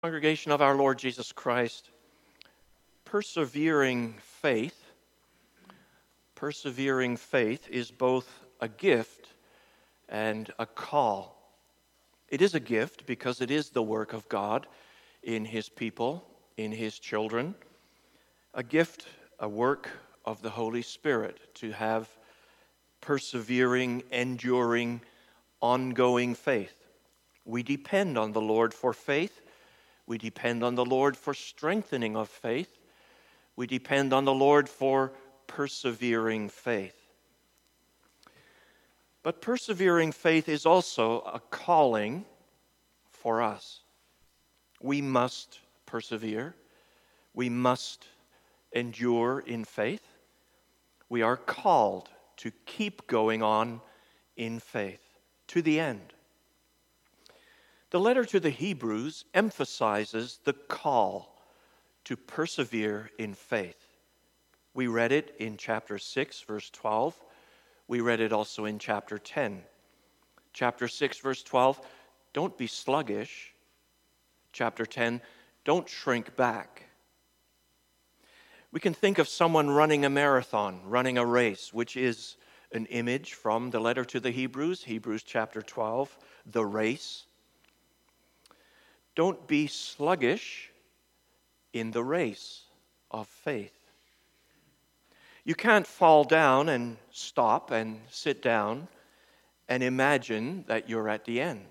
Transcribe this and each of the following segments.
Congregation of our Lord Jesus Christ, persevering faith is both a gift and a call. It is a gift because it is the work of God in His people, in His children. A gift, a work of the Holy Spirit to have persevering, enduring, ongoing faith. We depend on the Lord for faith. We depend on the Lord for strengthening of faith. We depend on the Lord for persevering faith. But persevering faith is also a calling for us. We must persevere. We must endure in faith. We are called to keep going on in faith to the end. The letter to the Hebrews emphasizes the call to persevere in faith. We read it in chapter 6, verse 12. We read it also in chapter 10. Chapter 6, verse 12, don't be sluggish. Chapter 10, don't shrink back. We can think of someone running a marathon, running a race, which is an image from the letter to the Hebrews, Hebrews chapter 12, the race. Don't be sluggish in the race of faith. You can't fall down and stop and sit down and imagine that you're at the end.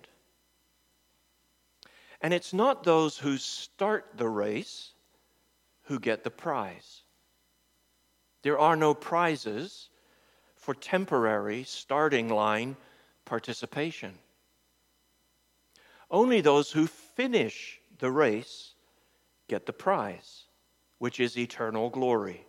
And it's not those who start the race who get the prize. There are no prizes for temporary starting line participation. Only those who finish the race get the prize, which is eternal glory.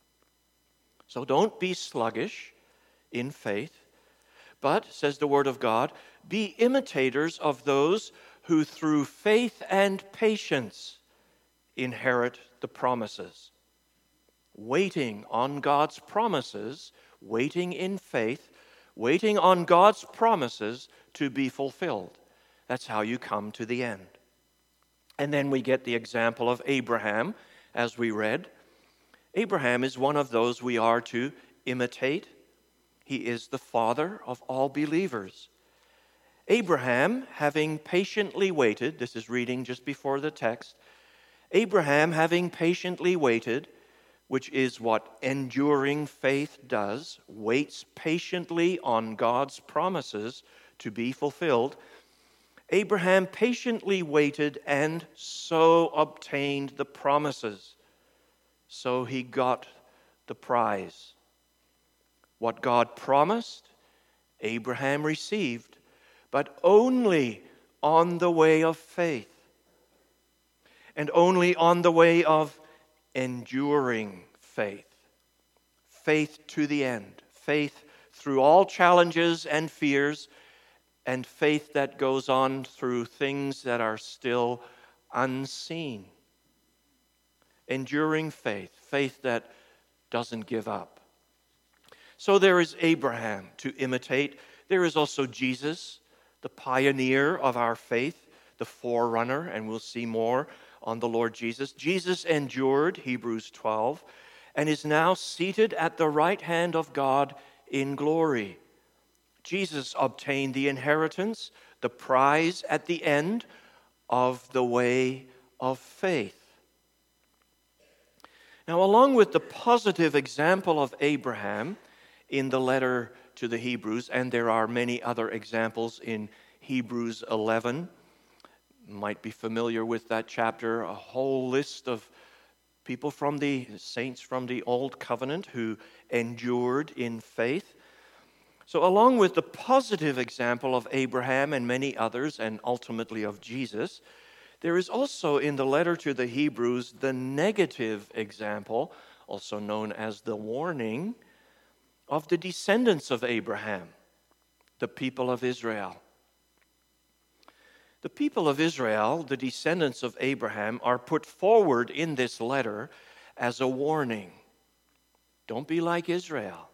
So don't be sluggish in faith, but, says the Word of God, be imitators of those who through faith and patience inherit the promises. Waiting on God's promises, waiting in faith, waiting on God's promises to be fulfilled. That's how you come to the end. And then we get the example of Abraham, as we read. Abraham is one of those we are to imitate. He is the father of all believers. Abraham, having patiently waited, this is reading just before the text, Abraham, having patiently waited, which is what enduring faith does, waits patiently on God's promises to be fulfilled. Abraham patiently waited and so obtained the promises. So he got the prize. What God promised, Abraham received, but only on the way of faith. And only on the way of enduring faith. Faith to the end. Faith through all challenges and fears, and faith that goes on through things that are still unseen. Enduring faith, faith that doesn't give up. So there is Abraham to imitate. There is also Jesus, the pioneer of our faith, the forerunner, and we'll see more on the Lord Jesus. Jesus endured, Hebrews 12, and is now seated at the right hand of God in glory. Jesus obtained the inheritance, the prize at the end of the way of faith. Now, along with the positive example of Abraham in the letter to the Hebrews, and there are many other examples in Hebrews 11, you might be familiar with that chapter, a whole list of people from the saints from the Old Covenant who endured in faith. So along with the positive example of Abraham and many others, and ultimately of Jesus, there is also in the letter to the Hebrews the negative example, also known as the warning, of the descendants of Abraham, the people of Israel. The people of Israel, the descendants of Abraham, are put forward in this letter as a warning. Don't be like Israel.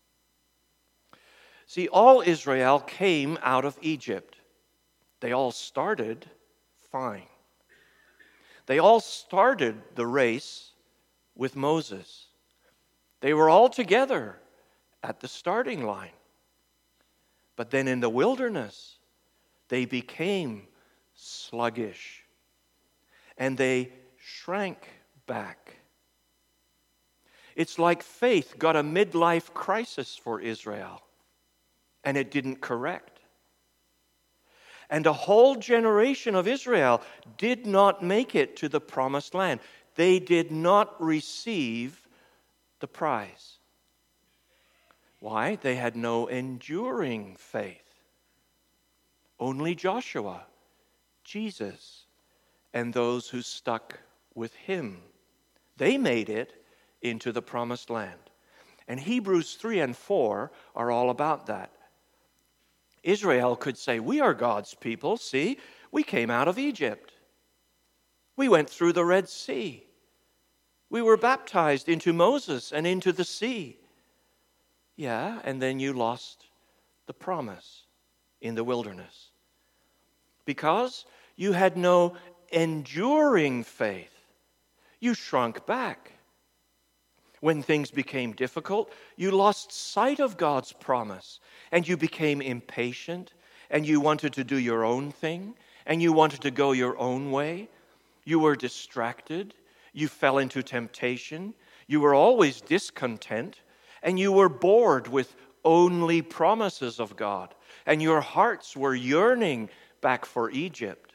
See, all Israel came out of Egypt. They all started fine. They all started the race with Moses. They were all together at the starting line. But then in the wilderness, they became sluggish and they shrank back. It's like faith got a midlife crisis for Israel, and it didn't correct. And a whole generation of Israel did not make it to the promised land. They did not receive the prize. Why? They had no enduring faith. Only Joshua, Jesus, and those who stuck with him, they made it into the promised land. And Hebrews 3 and 4 are all about that. Israel could say, we are God's people. See, we came out of Egypt. We went through the Red Sea. We were baptized into Moses and into the sea. Yeah, and then you lost the promise in the wilderness because you had no enduring faith. You shrunk back. When things became difficult, you lost sight of God's promise, and you became impatient, and you wanted to do your own thing, and you wanted to go your own way. You were distracted. You fell into temptation. You were always discontent, and you were bored with only promises of God, and your hearts were yearning back for Egypt.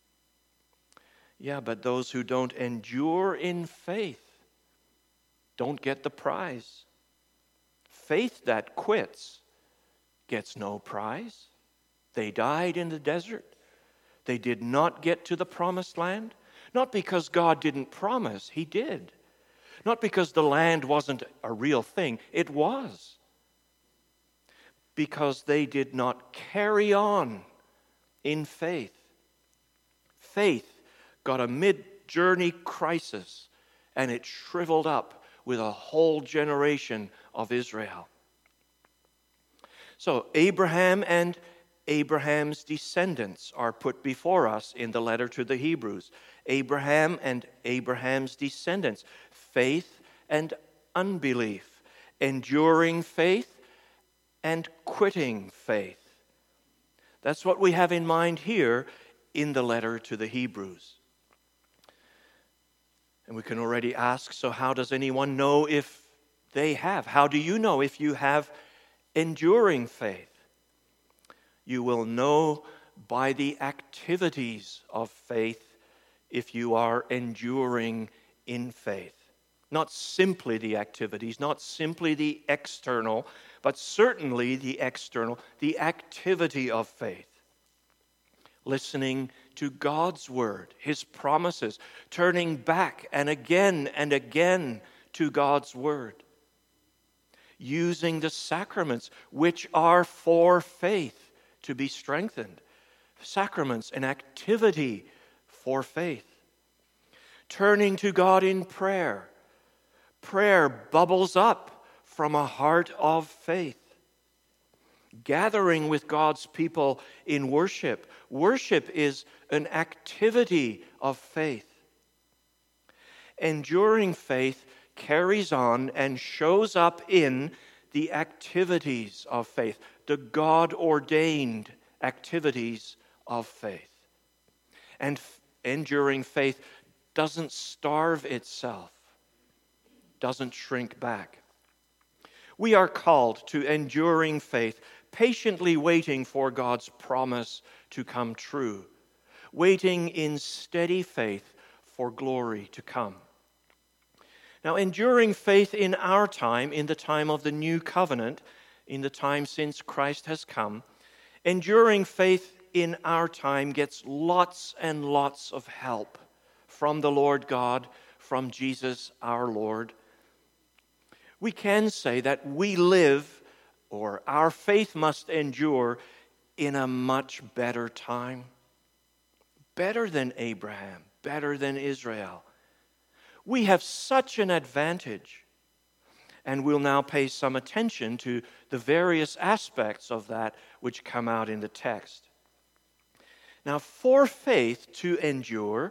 Yeah, but those who don't endure in faith don't get the prize. Faith that quits gets no prize. They died in the desert. They did not get to the promised land. Not because God didn't promise, He did. Not because the land wasn't a real thing, it was. Because they did not carry on in faith. Faith got a mid-journey crisis, and it shriveled up with a whole generation of Israel. So Abraham and Abraham's descendants are put before us in the letter to the Hebrews. Abraham and Abraham's descendants. Faith and unbelief. Enduring faith and quitting faith. That's what we have in mind here in the letter to the Hebrews. And we can already ask, so how does anyone know if they have? How do you know if you have enduring faith? You will know by the activities of faith if you are enduring in faith. Not simply the activities, not simply the external, but certainly the external, the activity of faith. Listening to God's word, His promises, turning back and again to God's word. Using the sacraments which are for faith to be strengthened. Sacraments, an activity for faith. Turning to God in prayer. Prayer bubbles up from a heart of faith. Gathering with God's people in worship. Worship is an activity of faith. Enduring faith carries on and shows up in the activities of faith, the God-ordained activities of faith. And enduring faith doesn't starve itself, doesn't shrink back. We are called to enduring faith, patiently waiting for God's promise to come true, waiting in steady faith for glory to come. Now, enduring faith in our time, in the time of the new covenant, in the time since Christ has come, enduring faith in our time gets lots and lots of help from the Lord God, from Jesus our Lord. We can say that we live, or our faith must endure, in a much better time. Better than Abraham, better than Israel. We have such an advantage. And we'll now pay some attention to the various aspects of that which come out in the text. Now, for faith to endure,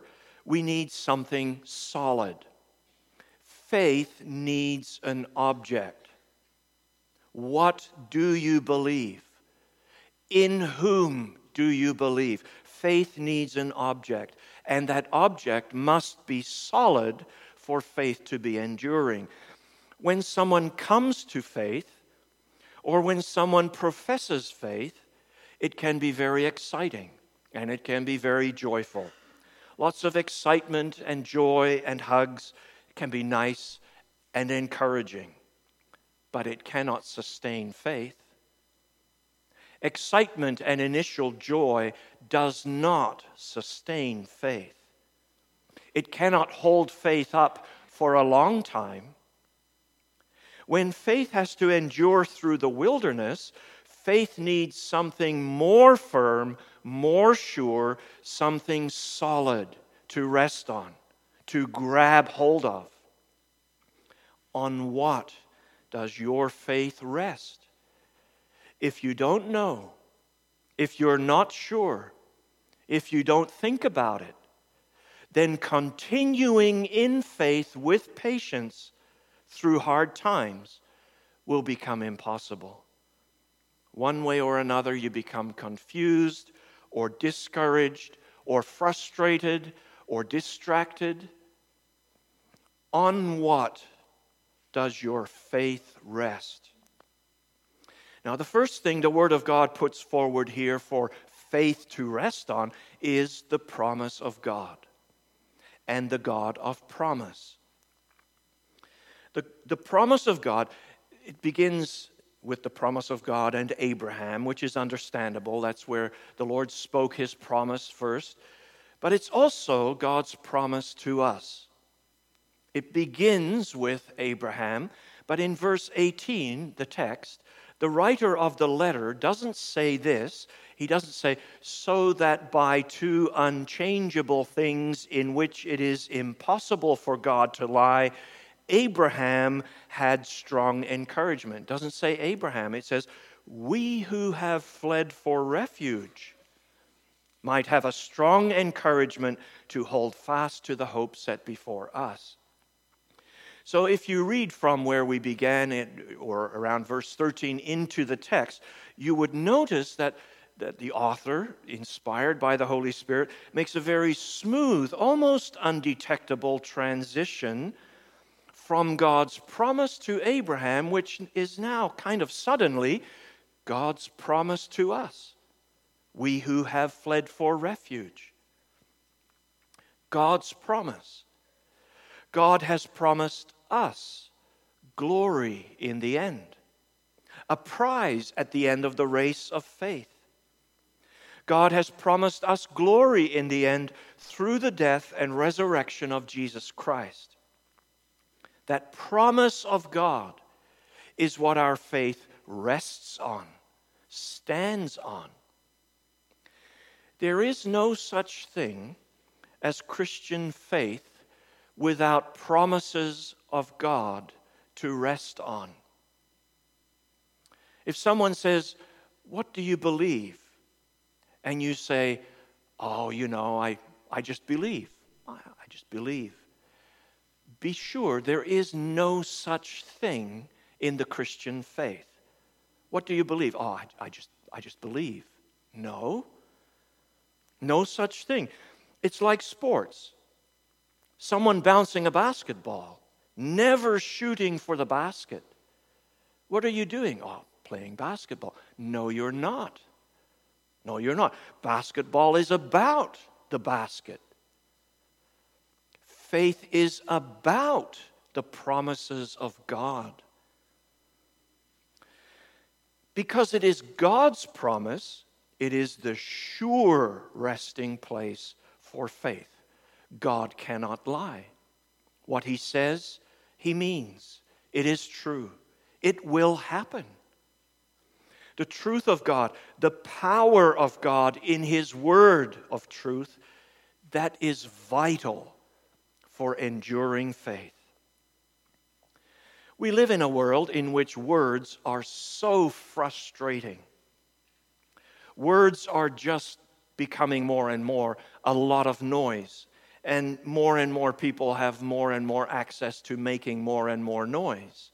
We need something solid. Faith needs an object. What do you believe? In whom do you believe? Faith needs an object, and that object must be solid for faith to be enduring. When someone comes to faith, or when someone professes faith, it can be very exciting and it can be very joyful. Lots of excitement and joy and hugs. It can be nice and encouraging, but it cannot sustain faith. Excitement and initial joy does not sustain faith. It cannot hold faith up for a long time. When faith has to endure through the wilderness, faith needs something more firm, more sure, something solid to rest on, to grab hold of. On what does your faith rest? If you don't know, if you're not sure, if you don't think about it, then continuing in faith with patience through hard times will become impossible. One way or another, you become confused or discouraged or frustrated or distracted. On what does your faith rest? Now, the first thing the Word of God puts forward here for faith to rest on is the promise of God and the God of promise. The promise of God, it begins with the promise of God and Abraham, which is understandable. That's where the Lord spoke His promise first. But it's also God's promise to us. It begins with Abraham, but in verse 18, the text, the writer of the letter doesn't say this. He doesn't say, so that by two unchangeable things in which it is impossible for God to lie, Abraham had strong encouragement. It doesn't say Abraham. It says, we who have fled for refuge might have a strong encouragement to hold fast to the hope set before us. So if you read from where we began, or around verse 13, into the text, you would notice that the author, inspired by the Holy Spirit, makes a very smooth, almost undetectable transition from God's promise to Abraham, which is now kind of suddenly God's promise to us, we who have fled for refuge. God's promise. God has promised us glory in the end, a prize at the end of the race of faith. God has promised us glory in the end through the death and resurrection of Jesus Christ. That promise of God is what our faith rests on, stands on. There is no such thing as Christian faith without promises of God to rest on. If someone says, what do you believe? And you say, oh, I just believe. I just believe. Be sure there is no such thing in the Christian faith. What do you believe? Oh, I just believe. No such thing. It's like sports. Someone bouncing a basketball, never shooting for the basket. What are you doing? Oh, playing basketball. No, you're not. No, you're not. Basketball is about the basket. Faith is about the promises of God. Because it is God's promise, it is the sure resting place for faith. God cannot lie. What He says, He means. It is true. It will happen. The truth of God, the power of God in His word of truth, that is vital for enduring faith. We live in a world in which words are so frustrating. Words are just becoming more and more a lot of noise. and more people have more and more access to making more and more noise.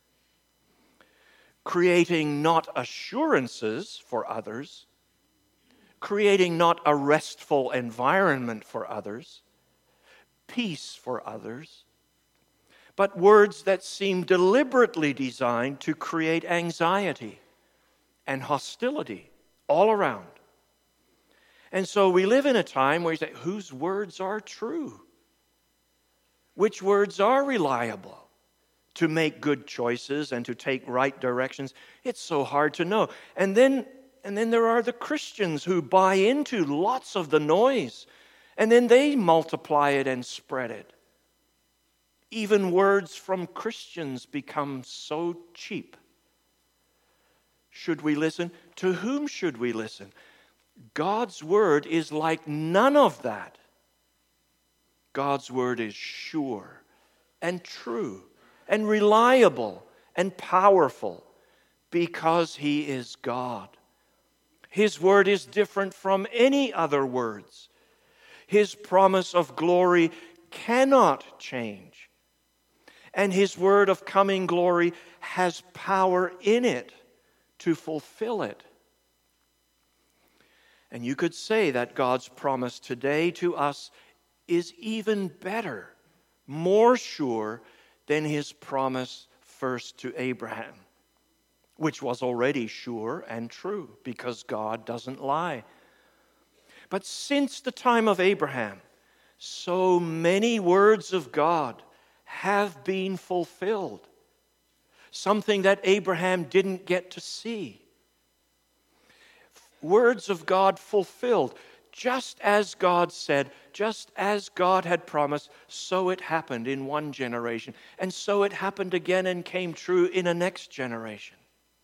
Creating not assurances for others, creating not a restful environment for others, peace for others, but words that seem deliberately designed to create anxiety and hostility all around. And so we live in a time where you say, whose words are true? Which words are reliable to make good choices and to take right directions? It's so hard to know. And then there are the Christians who buy into lots of the noise, and then they multiply it and spread it. Even words from Christians become so cheap. Should we listen? To whom should we listen? God's word is like none of that. God's word is sure and true and reliable and powerful because He is God. His word is different from any other words. His promise of glory cannot change. And His word of coming glory has power in it to fulfill it. And you could say that God's promise today to us is even better, more sure than His promise first to Abraham, which was already sure and true because God doesn't lie. But since the time of Abraham, so many words of God have been fulfilled, something that Abraham didn't get to see. Words of God fulfilled, just as God said, just as God had promised, so it happened in one generation, and so it happened again and came true in a next generation.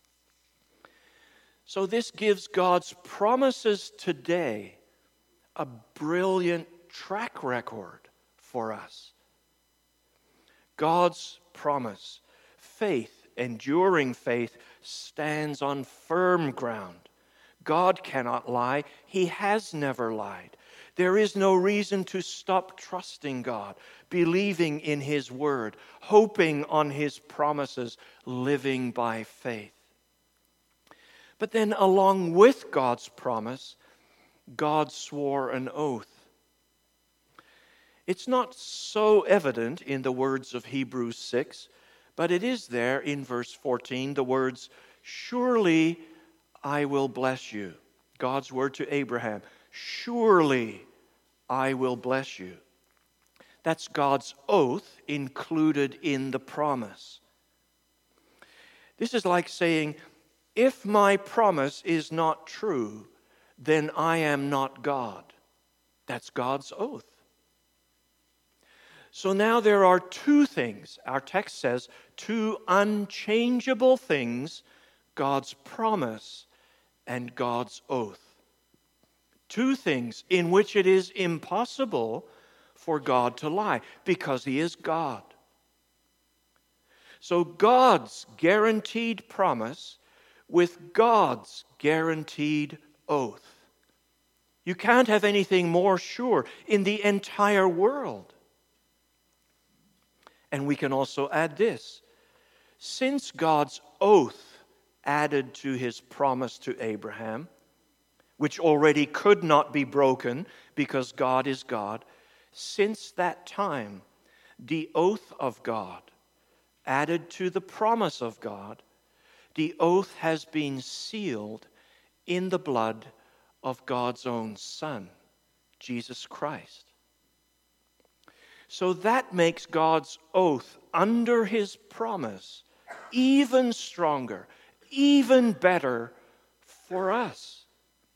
So this gives God's promises today a brilliant track record for us. God's promise, faith, enduring faith, stands on firm ground. God cannot lie. He has never lied. There is no reason to stop trusting God, believing in His word, hoping on His promises, living by faith. But then along with God's promise, God swore an oath. It's not so evident in the words of Hebrews 6, but it is there in verse 14, the words, "Surely I will bless you." God's word to Abraham, "Surely I will bless you." That's God's oath included in the promise. This is like saying, if my promise is not true, then I am not God. That's God's oath. So now there are two things. Our text says two unchangeable things: God's promise and God's oath. Two things in which it is impossible for God to lie because He is God. So God's guaranteed promise with God's guaranteed oath. You can't have anything more sure in the entire world. And we can also add this. Since God's oath added to His promise to Abraham, which already could not be broken because God is God, since that time, the oath of God added to the promise of God, the oath has been sealed in the blood of God's own Son, Jesus Christ. So that makes God's oath under His promise even stronger, even better for us.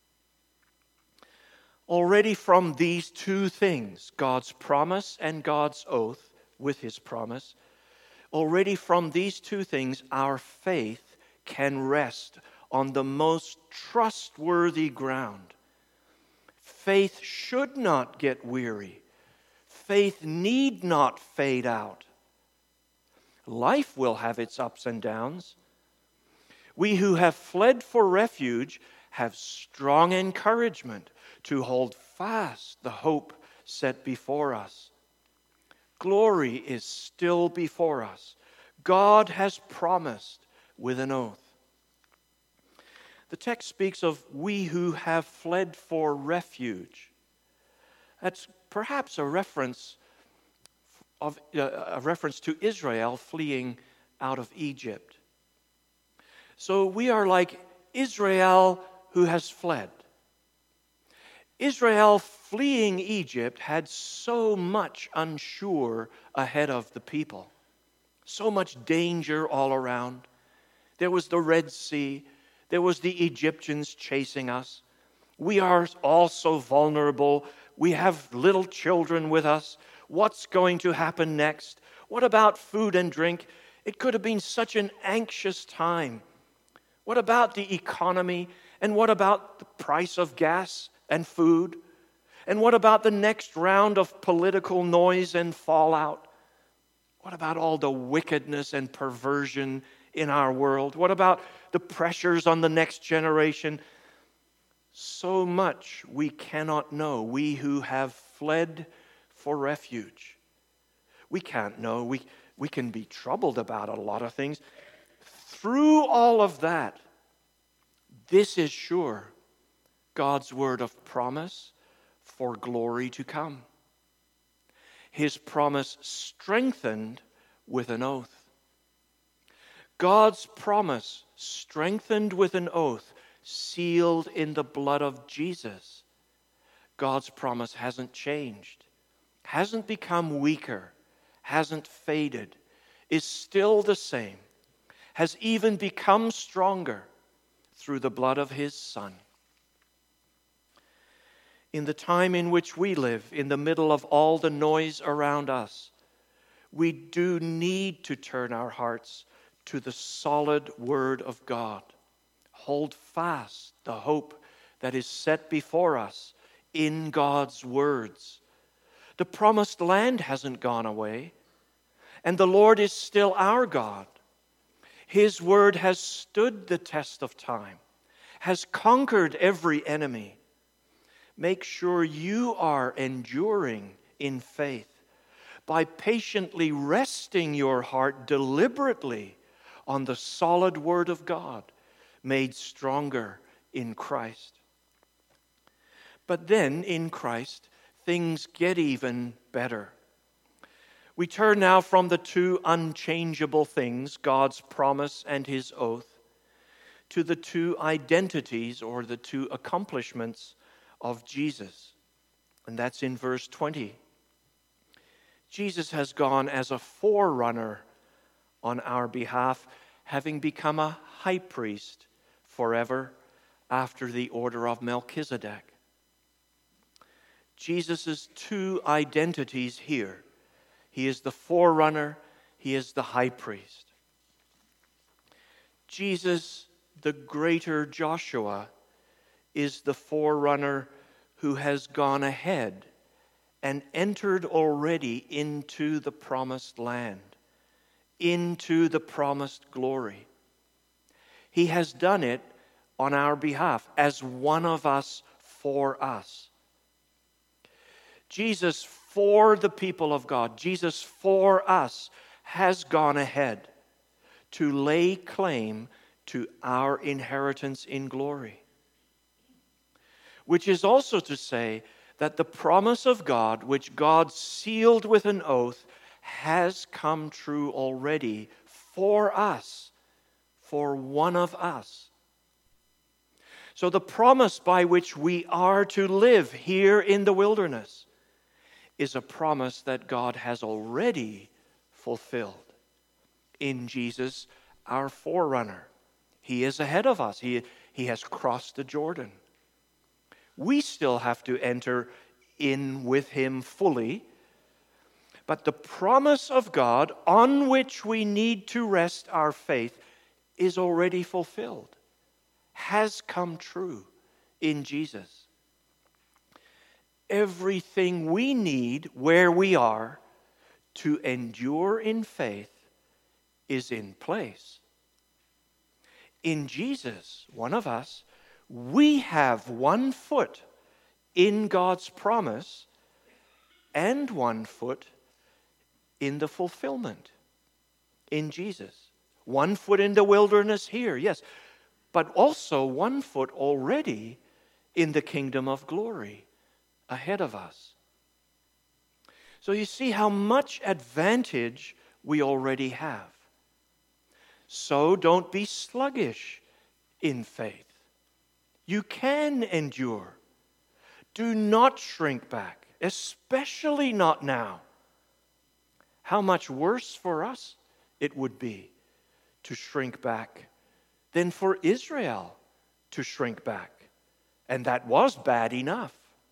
Already from these two things, God's promise and God's oath with His promise, already from these two things, our faith can rest on the most trustworthy ground. Faith should not get weary. Faith need not fade out. Life will have its ups and downs. We who have fled for refuge have strong encouragement to hold fast the hope set before us. Glory is still before us. God has promised with an oath. The text speaks of we who have fled for refuge. That's perhaps a reference to Israel fleeing out of Egypt. So we are like Israel who has fled. Israel fleeing Egypt had so much unsure ahead of the people. So much danger all around. There was the Red Sea. There was the Egyptians chasing us. We are all so vulnerable. We have little children with us. What's going to happen next? What about food and drink? It could have been such an anxious time. What about the economy? And what about the price of gas and food? And what about the next round of political noise and fallout? What about all the wickedness and perversion in our world? What about the pressures on the next generation? So much we cannot know, we who have fled for refuge. We can't know. We can be troubled about a lot of things. Through all of that, this is sure, God's word of promise for glory to come. His promise strengthened with an oath. God's promise strengthened with an oath, sealed in the blood of Jesus. God's promise hasn't changed, hasn't become weaker, hasn't faded, is still the same, has even become stronger through the blood of His Son. In the time in which we live, in the middle of all the noise around us, we do need to turn our hearts to the solid Word of God. Hold fast the hope that is set before us in God's words. The promised land hasn't gone away, and the Lord is still our God. His word has stood the test of time, has conquered every enemy. Make sure you are enduring in faith by patiently resting your heart deliberately on the solid Word of God, made stronger in Christ. But then, in Christ, things get even better. We turn now from the two unchangeable things, God's promise and His oath, to the two identities or the two accomplishments of Jesus. And that's in verse 20. Jesus has gone as a forerunner on our behalf, having become a high priest forever after the order of Melchizedek. Jesus' two identities here. He is the forerunner, He is the high priest. Jesus, the greater Joshua, is the forerunner who has gone ahead and entered already into the promised land, into the promised glory. He has done it on our behalf, as one of us for us. Jesus for the people of God, Jesus for us, has gone ahead to lay claim to our inheritance in glory. Which is also to say that the promise of God, which God sealed with an oath, has come true already for us, for one of us. So the promise by which we are to live here in the wilderness is a promise that God has already fulfilled in Jesus, our forerunner. He is ahead of us. He has crossed the Jordan. We still have to enter in with Him fully, but the promise of God on which we need to rest our faith is already fulfilled, has come true in Jesus. Everything we need where we are to endure in faith is in place. In Jesus, one of us, we have one foot in God's promise and one foot in the fulfillment in Jesus. One foot in the wilderness here, yes, but also one foot already in the kingdom of glory ahead of us. So you see how much advantage we already have. So don't be sluggish in faith. You can endure. Do not shrink back, especially not now. How much worse for us it would be to shrink back than for Israel to shrink back. And that was bad enough.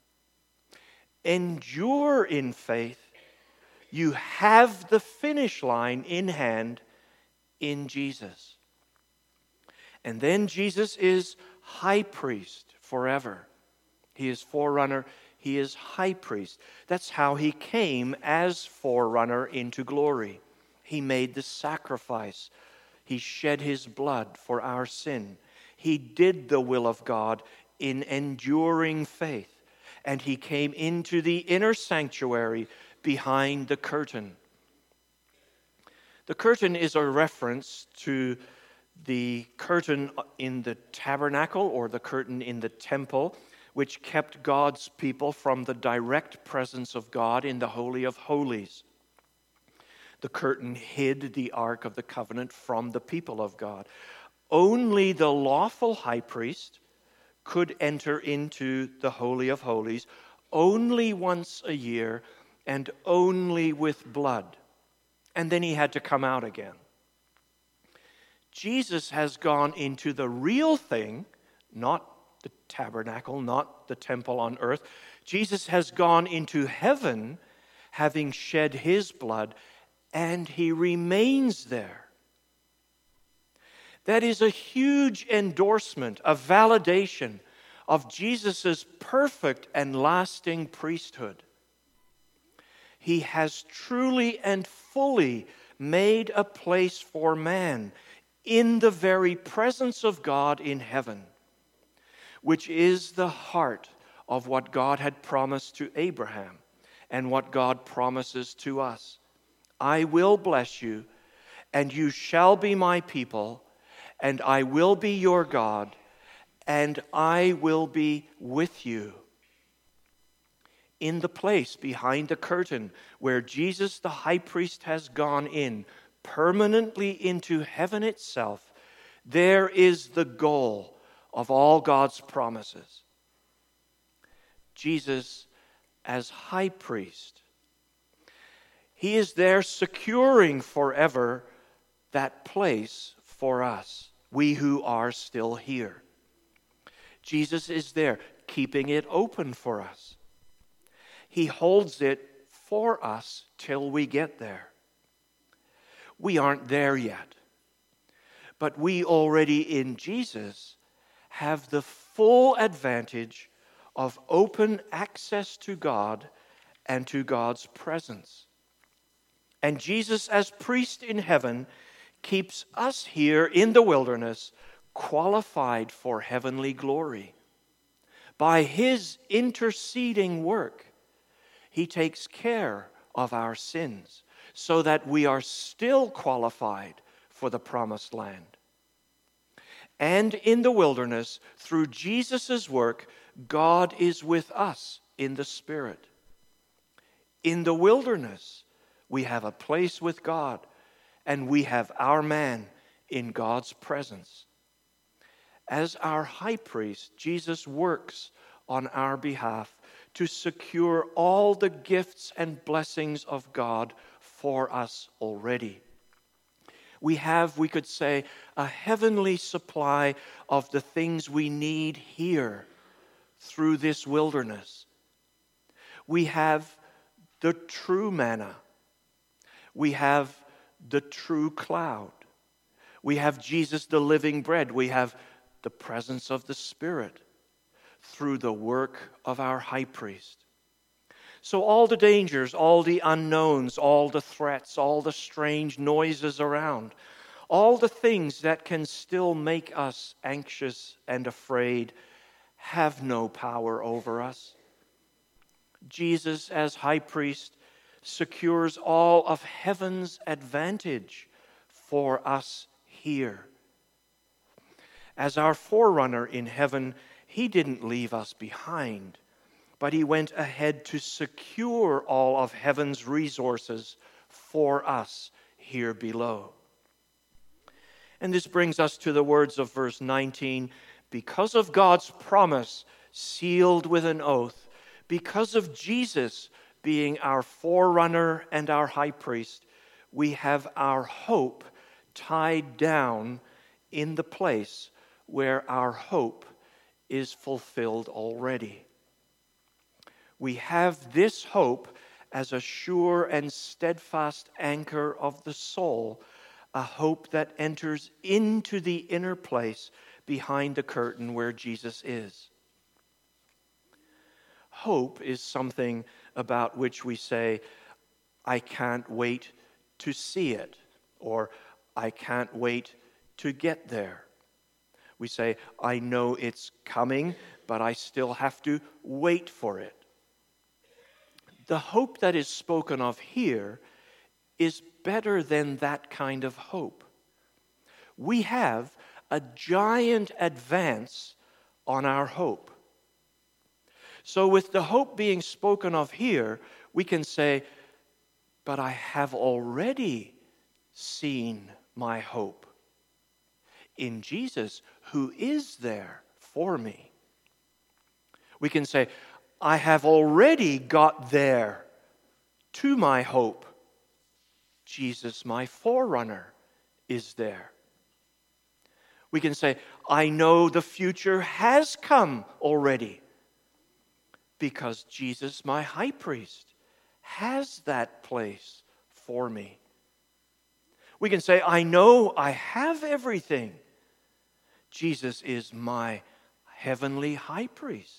Endure in faith. You have the finish line in hand in Jesus. And then Jesus is high priest forever. He is forerunner. He is high priest. That's how he came as forerunner into glory. He made the sacrifice. He shed his blood for our sin. He did the will of God in enduring faith. And he came into the inner sanctuary behind the curtain. The curtain is a reference to the curtain in the tabernacle or the curtain in the temple, which kept God's people from the direct presence of God in the Holy of Holies. The curtain hid the Ark of the Covenant from the people of God. Only the lawful high priest could enter into the Holy of Holies only once a year and only with blood. And then he had to come out again. Jesus has gone into the real thing, not the tabernacle, not the temple on earth. Jesus has gone into heaven, having shed his blood, and he remains there. That is a huge endorsement, a validation of Jesus' perfect and lasting priesthood. He has truly and fully made a place for man in the very presence of God in heaven, which is the heart of what God had promised to Abraham and what God promises to us. I will bless you, and you shall be my people, and I will be your God, and I will be with you. In the place behind the curtain where Jesus the high priest has gone in, permanently into heaven itself, there is the goal of all God's promises. Jesus as high priest. He is there securing forever that place for us, we who are still here. Jesus is there keeping it open for us. He holds it for us till we get there. We aren't there yet, but we already in Jesus have the full advantage of open access to God and to God's presence. And Jesus, as priest in heaven, keeps us here in the wilderness qualified for heavenly glory. By his interceding work, he takes care of our sins so that we are still qualified for the promised land. And in the wilderness, through Jesus' work, God is with us in the Spirit. In the wilderness, we have a place with God, and we have our man in God's presence. As our high priest, Jesus works on our behalf to secure all the gifts and blessings of God for us already. We have, we could say, a heavenly supply of the things we need here through this wilderness. We have the true manna. We have the true cloud. We have Jesus, the living bread. We have the presence of the Spirit through the work of our high priest. So all the dangers, all the unknowns, all the threats, all the strange noises around, all the things that can still make us anxious and afraid have no power over us. Jesus as high priest secures all of heaven's advantage for us here. As our forerunner in heaven, he didn't leave us behind, but he went ahead to secure all of heaven's resources for us here below. And this brings us to the words of verse 19. Because of God's promise sealed with an oath, because of Jesus being our forerunner and our high priest, we have our hope tied down in the place where our hope is fulfilled already. We have this hope as a sure and steadfast anchor of the soul, a hope that enters into the inner place behind the curtain where Jesus is. Hope is something about which we say, I can't wait to see it, or I can't wait to get there. We say, I know it's coming, but I still have to wait for it. The hope that is spoken of here is better than that kind of hope. We have a giant advance on our hope. So with the hope being spoken of here, we can say, but I have already seen my hope in Jesus, who is there for me. We can say, I have already got there to my hope. Jesus, my forerunner, is there. We can say, I know the future has come already because Jesus, my high priest, has that place for me. We can say, I know I have everything. Jesus is my heavenly high priest.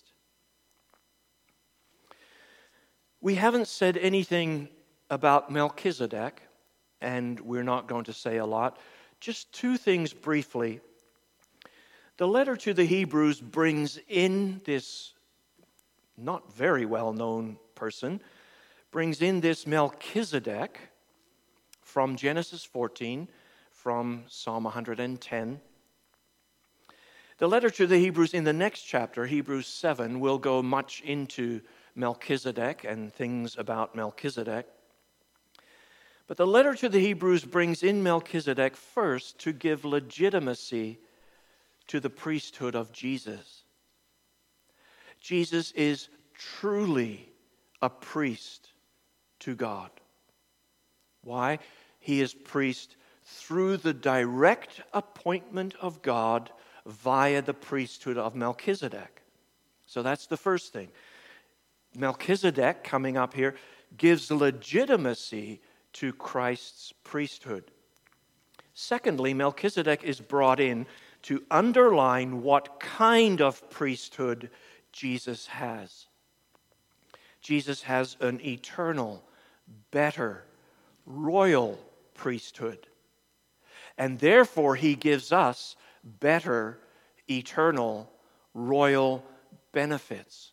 We haven't said anything about Melchizedek, and we're not going to say a lot. Just two things briefly. The letter to the Hebrews brings in this not very well-known person, brings in this Melchizedek from Genesis 14, from Psalm 110. The letter to the Hebrews in the next chapter, Hebrews 7, will go much into Melchizedek and things about Melchizedek. But the letter to the Hebrews brings in Melchizedek first to give legitimacy to the priesthood of Jesus. Jesus is truly a priest to God. Why? He is priest through the direct appointment of God via the priesthood of Melchizedek. So that's the first thing. Melchizedek, coming up here, gives legitimacy to Christ's priesthood. Secondly, Melchizedek is brought in to underline what kind of priesthood Jesus has. Jesus has an eternal, better, royal priesthood. And therefore, he gives us better, eternal, royal benefits.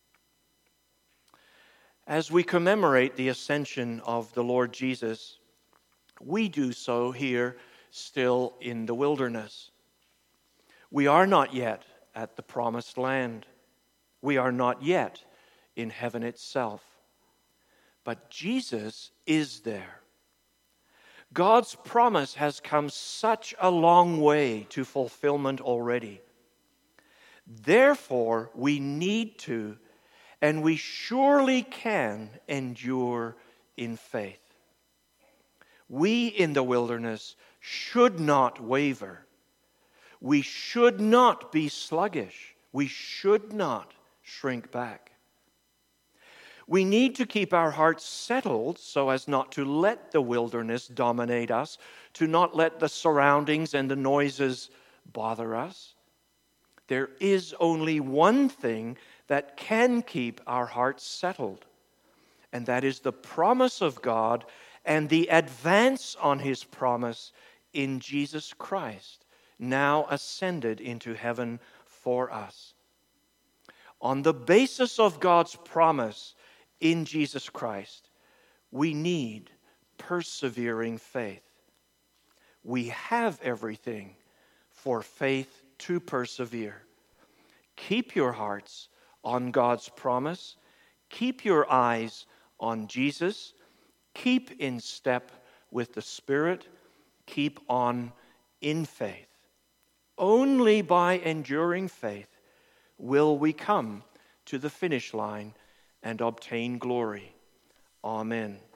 As we commemorate the ascension of the Lord Jesus, we do so here still in the wilderness. We are not yet at the promised land. We are not yet in heaven itself. But Jesus is there. God's promise has come such a long way to fulfillment already. Therefore, we need to, and we surely can, endure in faith. We in the wilderness should not waver. We should not be sluggish. We should not shrink back. We need to keep our hearts settled so as not to let the wilderness dominate us, to not let the surroundings and the noises bother us. There is only one thing that can keep our hearts settled, and that is the promise of God and the advance on His promise in Jesus Christ, now ascended into heaven for us. On the basis of God's promise in Jesus Christ, we need persevering faith. We have everything for faith to persevere. Keep your hearts on God's promise. Keep your eyes on Jesus. Keep in step with the Spirit. Keep on in faith. Only by enduring faith will we come to the finish line and obtain glory. Amen.